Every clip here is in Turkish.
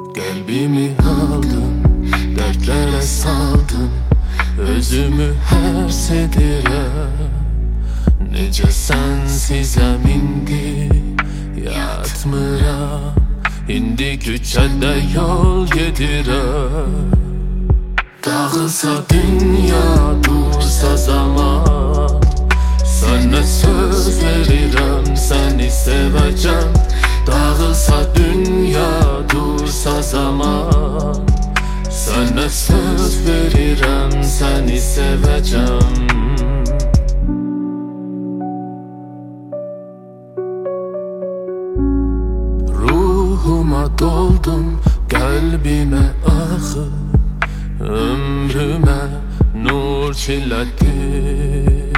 Kalbimi aldın, dertlere saldın, özümü her sedire. Nece sensizem indi yatmıram, indi küçede yol gedire. Dağılsa dünya, dursa zaman, sana söz verirem, seni seveceğim. Dağılsa dünya, dursa zaman, sana söz verirem, seni seveceğim. Ruhuma doldum, kalbime akıp, ömrüme nur çiledin.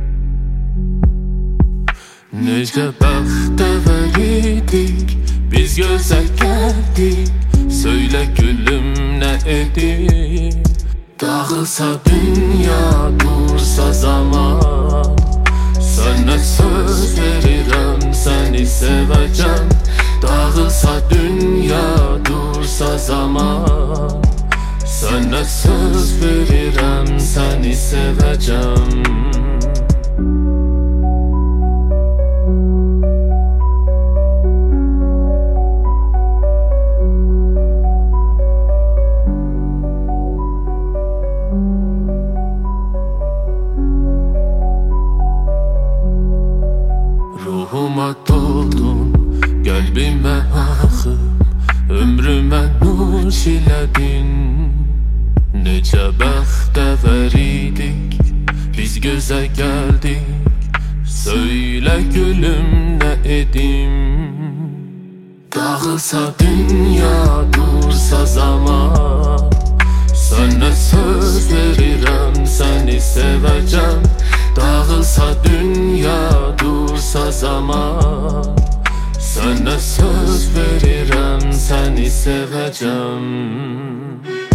Nece bəxtəvəriydik, biz gözə gəldik. Söyle gülüm ne edeyim? Dağılsa dünya, dursa zaman, sana söz verirem, seni seveceğim. Dağılsa dünya, dursa zaman, sana söz verirem, seni seveceğim. Ruhuma doldun, kalbime akıp, ömrüme nur çiledin. Nece bəxtəvəriydik, biz göze geldik. Söyle gülüm ne edim? Dağılsa dünya, dursa zaman, sana söz verirem, seni seveceğim. Dağılsa dünya, dursa zaman, sana söz verirem, seni seveceğim.